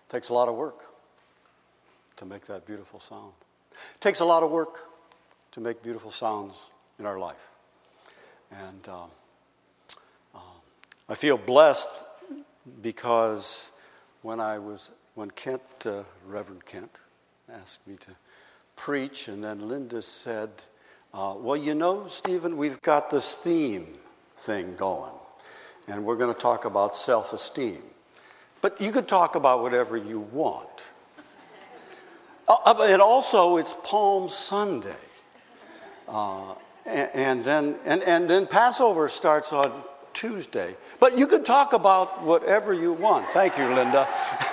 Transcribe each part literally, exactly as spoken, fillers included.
It takes a lot of work to make that beautiful sound. It takes a lot of work to make beautiful sounds in our life. And um, uh, I feel blessed because when I was, when Kent, uh, Reverend Kent, asked me to preach, and then Linda said, uh, well, you know, Stephen, we've got this theme thing going, and we're going to talk about self-esteem. But you can talk about whatever you want. Uh, and also, it's Palm Sunday. Uh, and, and then and, and then Passover starts on Tuesday. But you can talk about whatever you want. Thank you, Linda.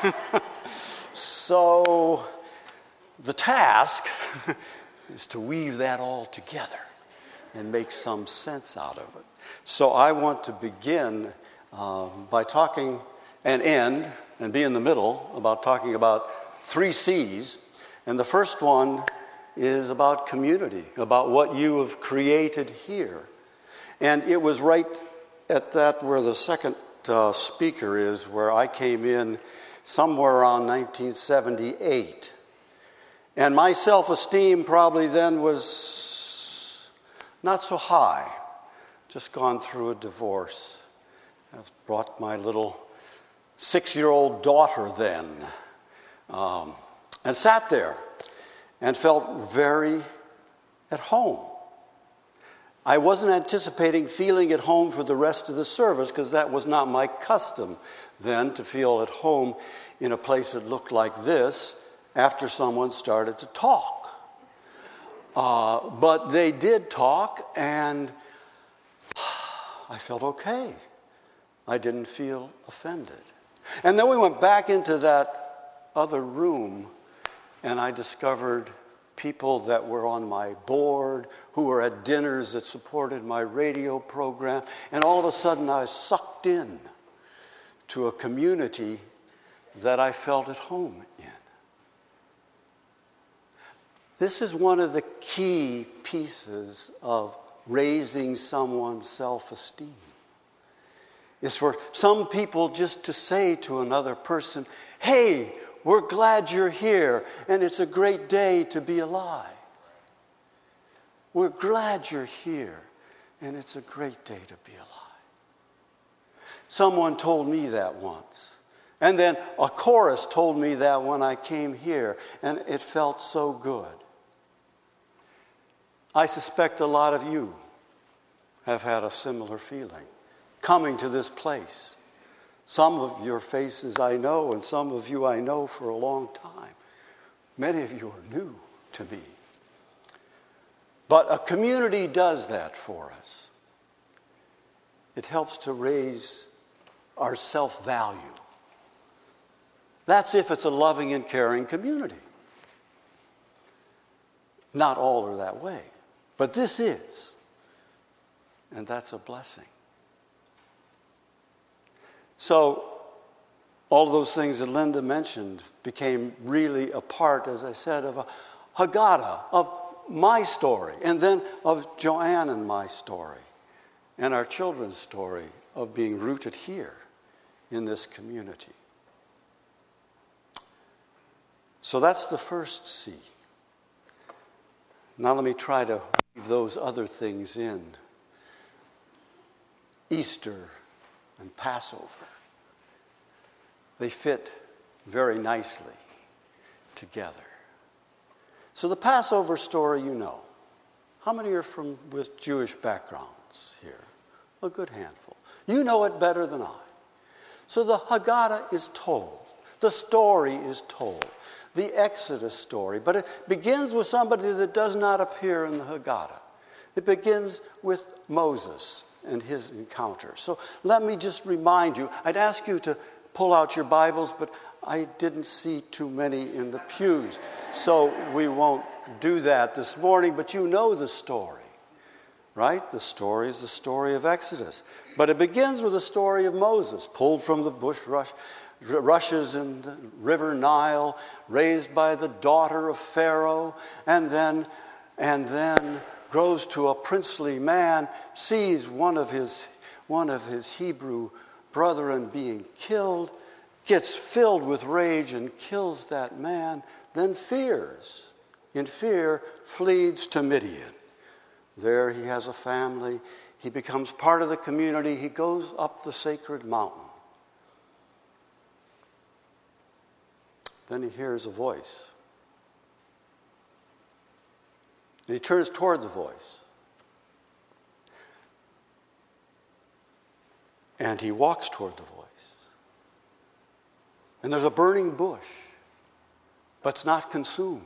So the task is to weave that all together and make some sense out of it. So I want to begin uh, by talking and end and be in the middle about talking about three C's. And the first one is about community, about what you have created here. And it was right at that where the second uh, speaker is, where I came in somewhere around nineteen seventy-eight. And my self-esteem probably then was not so high. Just gone through a divorce. I've brought my little six-year-old daughter then, um, and sat there and felt very at home. I wasn't anticipating feeling at home for the rest of the service because that was not my custom then, to feel at home in a place that looked like this after someone started to talk. Uh, but they did talk, and I felt okay. I didn't feel offended. And then we went back into that other room, and I discovered people that were on my board, who were at dinners that supported my radio program, and all of a sudden I was sucked in to a community that I felt at home in. This is one of the key pieces of raising someone's self-esteem. Is for some people just to say to another person, hey, we're glad you're here, and it's a great day to be alive. We're glad you're here, and it's a great day to be alive. Someone told me that once. And then a chorus told me that when I came here, and it felt so good. I suspect a lot of you have had a similar feeling coming to this place. Some of your faces I know, and some of you I know for a long time. Many of you are new to me. But a community does that for us. It helps to raise our self-value. That's if it's a loving and caring community. Not all are that way, but this is. And that's a blessing. So, all of those things that Linda mentioned became really a part, as I said, of a Haggadah, of my story, and then of Joanne and my story, and our children's story of being rooted here in this community. So that's the first C. Now let me try to weave those other things in. Easter and Passover. They fit very nicely together. So the Passover story you know. How many are from with Jewish backgrounds here? A good handful. You know it better than I. So the Haggadah is told. The story is told. The Exodus story. But it begins with somebody that does not appear in the Haggadah. It begins with Moses and his encounter. So let me just remind you, I'd ask you to pull out your Bibles, but I didn't see too many in the pews. So we won't do that this morning, but you know the story, right? The story is the story of Exodus. But it begins with the story of Moses, pulled from the bush rush, rushes in the river Nile, raised by the daughter of Pharaoh, and then, and then grows to a princely man, sees one of his, one of his Hebrew brethren being killed, gets filled with rage and kills that man, then fears. In fear, flees to Midian. There he has a family. He becomes part of the community. He goes up the sacred mountain. Then he hears a voice. And he turns toward the voice. And he walks toward the voice. And there's a burning bush, but it's not consumed.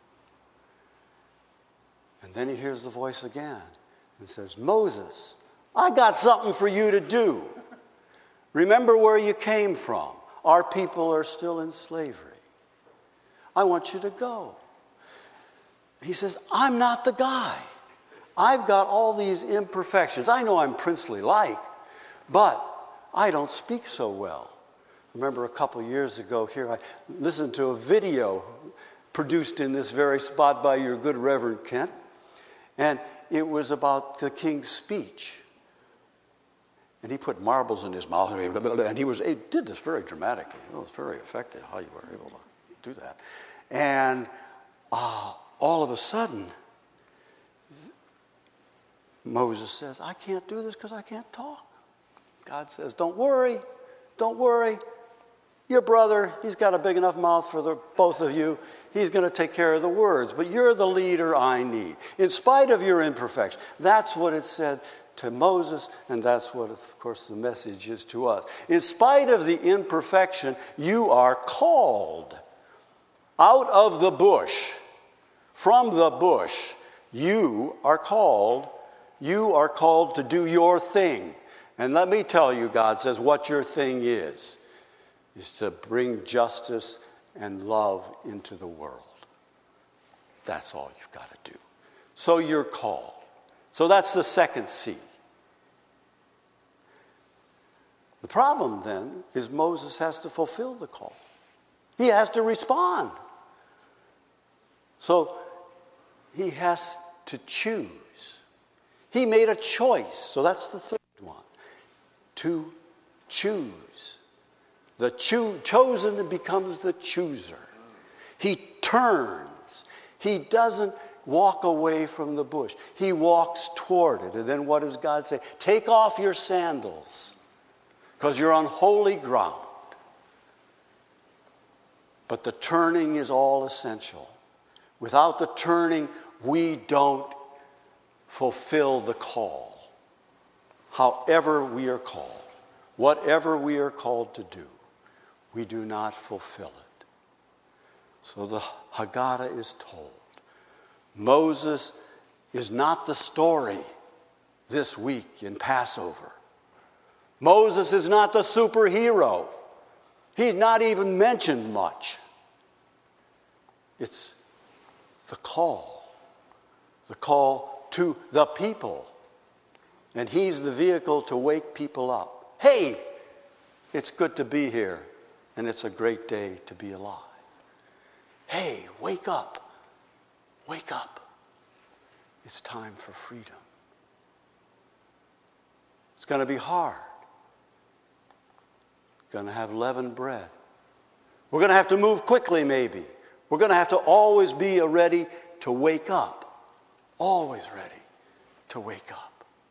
And then he hears the voice again and says, Moses, I got something for you to do. Remember where you came from. Our people are still in slavery. I want you to go. He says, I'm not the guy. I've got all these imperfections. I know I'm princely-like, but I don't speak so well. I remember a couple years ago here, I listened to a video produced in this very spot by your good Reverend Kent, and it was about the king's speech. And he put marbles in his mouth, and he was he did this very dramatically. It was very effective how you were able to do that. And uh, all of a sudden, Moses says, I can't do this because I can't talk. God says, don't worry, don't worry. Your brother, he's got a big enough mouth for the, both of you. He's going to take care of the words. But you're the leader I need. In spite of your imperfection. That's what it said to Moses, and that's what, of course, the message is to us. In spite of the imperfection, you are called. Out of the bush, from the bush, you are called. You are called to do your thing. And let me tell you, God says, what your thing is. is to bring justice and love into the world. That's all you've got to do. So you're called. So that's the second C. The problem then is Moses has to fulfill the call. He has to respond. So he has to choose. He made a choice. So that's the third one. To choose. The cho- chosen becomes the chooser. He turns. He doesn't walk away from the bush. He walks toward it. And then what does God say? Take off your sandals, because you're on holy ground. But the turning is all essential. Without the turning, we don't fulfill the call. However we are called, whatever we are called to do, we do not fulfill it. So the Haggadah is told. Moses is not the story this week in Passover. Moses is not the superhero. He's not even mentioned much. It's the call. The call to the people. And he's the vehicle to wake people up. Hey, it's good to be here. And it's a great day to be alive. Hey, wake up. Wake up. It's time for freedom. It's going to be hard. Going to have leavened bread. We're going to have to move quickly maybe. We're going to have to always be ready to wake up. Always ready to wake up.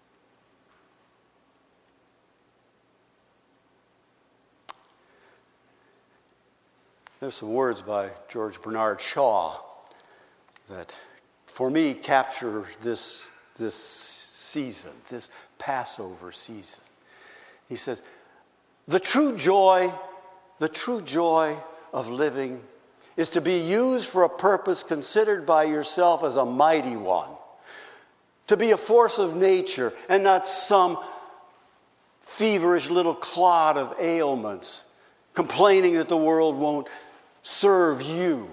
There's some words by George Bernard Shaw that, for me, capture this, this season, this Passover season. He says, the true joy, the true joy of living is to be used for a purpose considered by yourself as a mighty one. To be a force of nature and not some feverish little clod of ailments, complaining that the world won't serve you.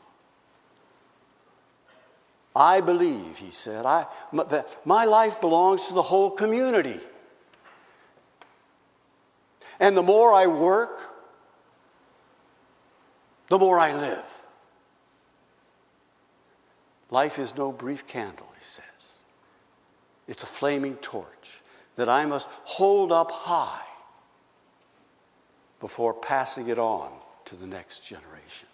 I believe, he said, I, that my life belongs to the whole community. And the more I work, the more I live. Life is no brief candle, he says. It's a flaming torch that I must hold up high. before passing it on to the next generation.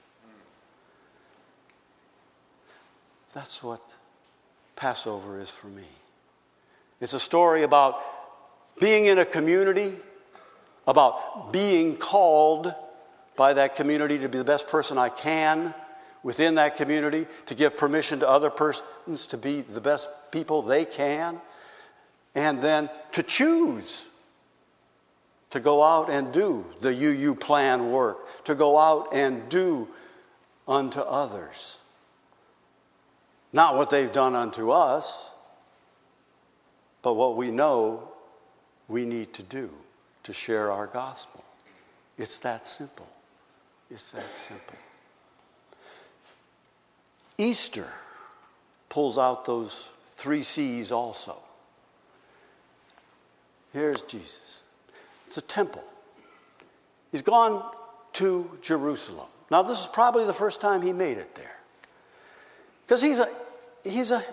That's what Passover is for me. It's a story about being in a community, about being called by that community to be the best person I can within that community, to give permission to other persons to be the best people they can, and then to choose to go out and do the U U plan work, to go out and do unto others. Not what they've done unto us, but what we know we need to do to share our gospel. It's that simple. It's that simple. Easter pulls out those three C's also. Here's Jesus. It's a temple. He's gone to Jerusalem. Now, this is probably the first time he made it there. Because he's a, he's a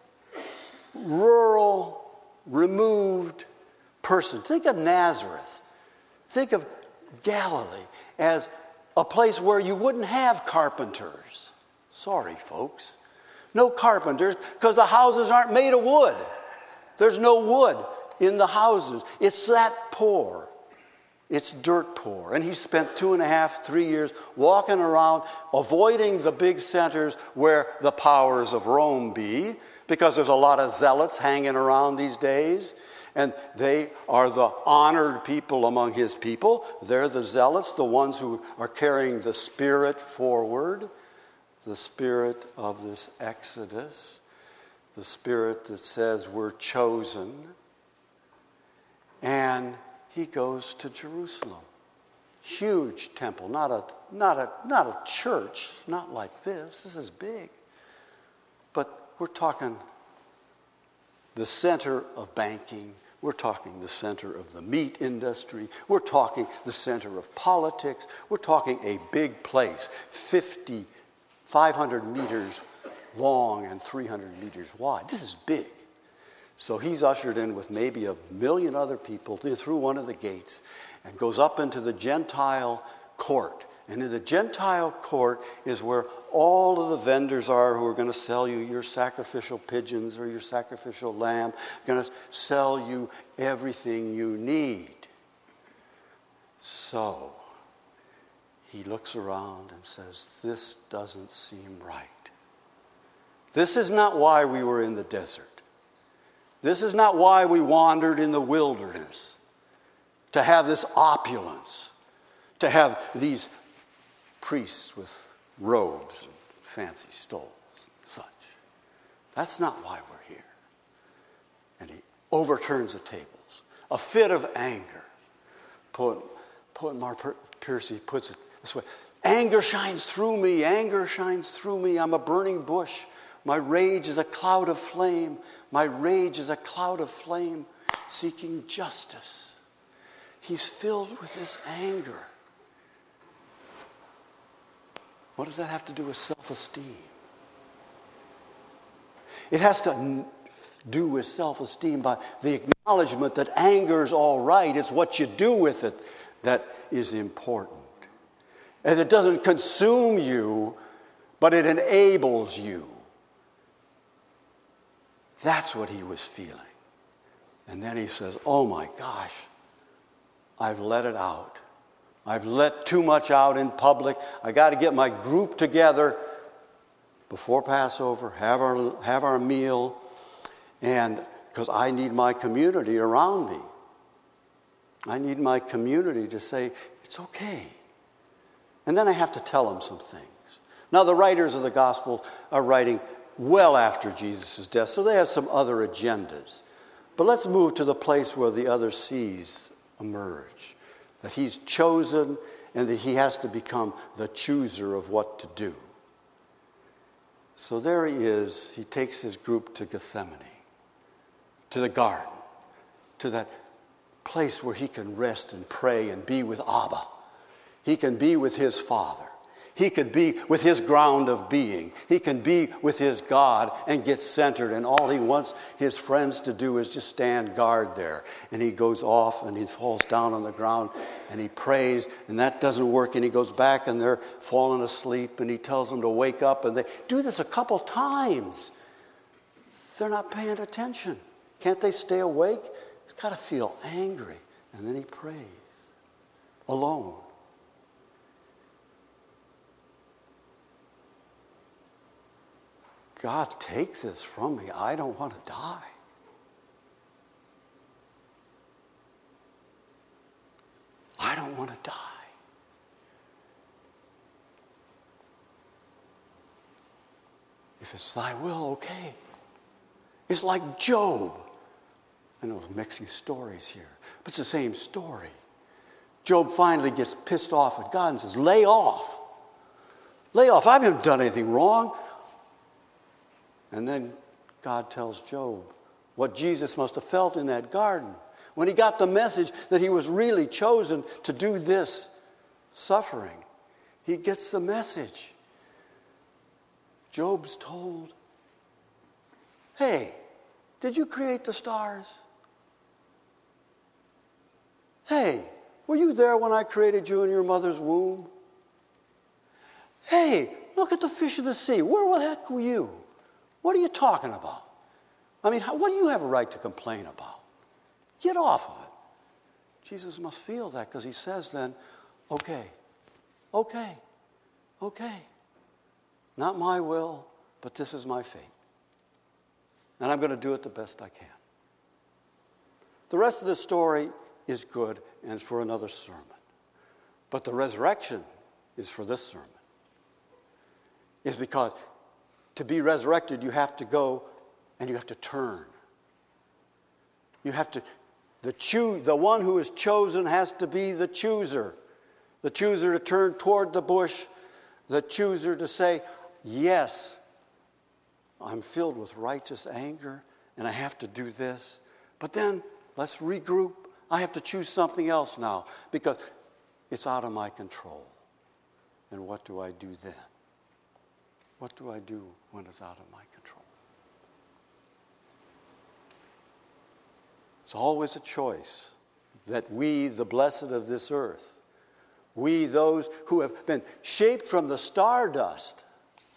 rural, removed person. Think of Nazareth. Think of Galilee as a place where you wouldn't have carpenters. Sorry, folks. No carpenters, because the houses aren't made of wood. There's no wood in the houses. It's that poor. It's dirt poor. And he spent two and a half, three years walking around, avoiding the big centers where the powers of Rome be, because there's a lot of zealots hanging around these days. And they are the honored people among his people. They're the zealots, the ones who are carrying the Spirit forward, the Spirit of this Exodus, the Spirit that says we're chosen. And he goes to Jerusalem. Huge temple, not a, not a, not a church, not like this. This is big. But we're talking the center of banking. We're talking the center of the meat industry. We're talking the center of politics. We're talking a big place, fifty, five hundred meters long and three hundred meters wide. This is big. So he's ushered in with maybe a million other people through one of the gates and goes up into the Gentile court. And in the Gentile court is where all of the vendors are who are going to sell you your sacrificial pigeons or your sacrificial lamb, going to sell you everything you need. So he looks around and says, this doesn't seem right. This is not why we were in the desert. This is not why we wandered in the wilderness, to have this opulence, to have these priests with robes and fancy stoles and such. That's not why we're here. And he overturns the tables. A fit of anger. Poet, poet Mark Piercy puts it this way. Anger shines through me. Anger shines through me. I'm a burning bush. My rage is a cloud of flame. My rage is a cloud of flame seeking justice. He's filled with this anger. What does that have to do with self-esteem? It has to do with self-esteem by the acknowledgement that anger is all right. It's what you do with it that is important. And it doesn't consume you, but it enables you. That's what he was feeling. And then he says, oh my gosh, I've let it out. I've let too much out in public. I got to get my group together before Passover, have our, have our meal, and because I need my community around me. I need my community to say, it's okay. And then I have to tell them some things. Now, the writers of the gospel are writing well after Jesus' death, so they have some other agendas. But let's move to the place where the other C's emerge. That he's chosen and that he has to become the chooser of what to do. So there he is. He takes his group to Gethsemane, to the garden, to that place where he can rest and pray and be with Abba. He can be with his Father. He could be with his ground of being. He can be with his God and get centered. And all he wants his friends to do is just stand guard there. And he goes off and he falls down on the ground and he prays. And that doesn't work. And he goes back and they're falling asleep. And he tells them to wake up. And they do this a couple times. They're not paying attention. Can't they stay awake? He's got to feel angry. And then he prays alone. God, take this from me. I don't want to die. I don't want to die. If it's thy will, okay. It's like Job. I know I'm mixing stories here, but it's the same story. Job finally gets pissed off at God and says, lay off. Lay off. I haven't done anything wrong. And then God tells Job what Jesus must have felt in that garden when he got the message that he was really chosen to do this suffering. He gets the message. Job's told, hey, did you create the stars? Hey, were you there when I created you in your mother's womb? Hey, look at the fish of the sea. Where the heck were you? What are you talking about? I mean, how, what do you have a right to complain about? Get off of it. Jesus must feel that because he says then, okay, okay, okay. Not my will, but this is my fate. And I'm going to do it the best I can. The rest of the story is good and it's for another sermon. But the resurrection is for this sermon. It's because to be resurrected, you have to go and you have to turn. You have to, the choo, the one who is chosen has to be the chooser. The chooser to turn toward the bush. The chooser to say, yes, I'm filled with righteous anger and I have to do this. But then let's regroup. I have to choose something else now because it's out of my control. And what do I do then? What do I do when it's out of my control? It's always a choice that we, the blessed of this earth, we, those who have been shaped from the stardust,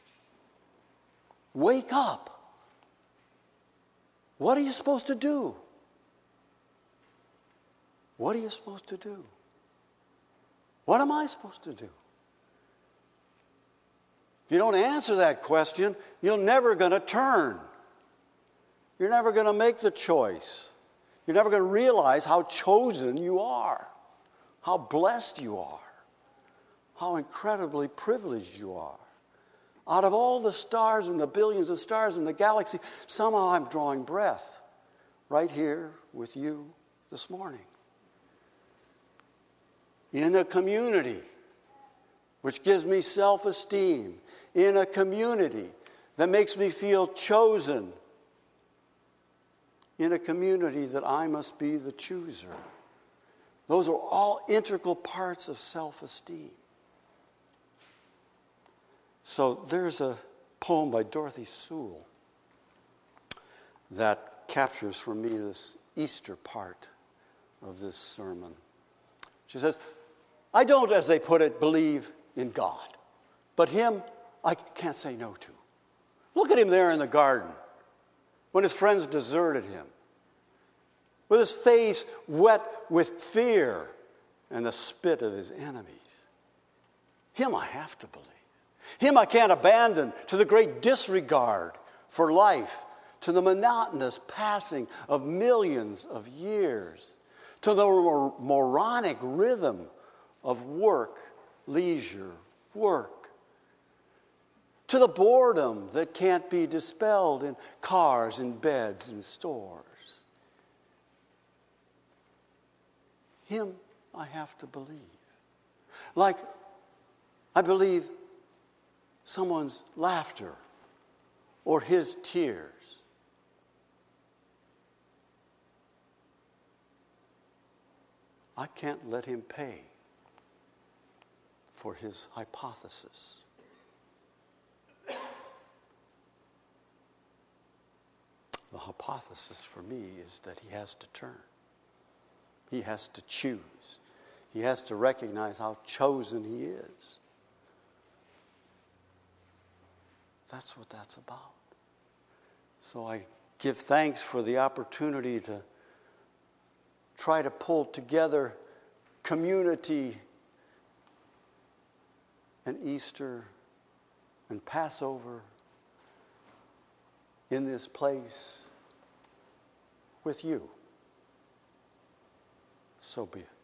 wake up. What are you supposed to do? What are you supposed to do? What am I supposed to do? If you don't answer that question, you're never going to turn. You're never going to make the choice. You're never going to realize how chosen you are, how blessed you are, how incredibly privileged you are. Out of all the stars and the billions of stars in the galaxy, somehow I'm drawing breath right here with you this morning. In a community which gives me self-esteem, in a community that makes me feel chosen, in a community that I must be the chooser. Those are all integral parts of self-esteem. So there's a poem by Dorothy Sewell that captures for me this Easter part of this sermon. She says, I don't, as they put it, believe in God, but him I can't say no to. Look at him there in the garden when his friends deserted him, with his face wet with fear and the spit of his enemies. Him I have to believe. Him I can't abandon to the great disregard for life, to the monotonous passing of millions of years, to the mor- moronic rhythm of work, leisure, work, to the boredom that can't be dispelled in cars and beds and stores. Him I have to believe. Like I believe someone's laughter or his tears. I can't let him pay for his hypothesis. The hypothesis for me is that he has to turn. He has to choose. He has to recognize how chosen he is. That's what that's about. So I give thanks for the opportunity to try to pull together community and Easter and Passover in this place with you. So be it.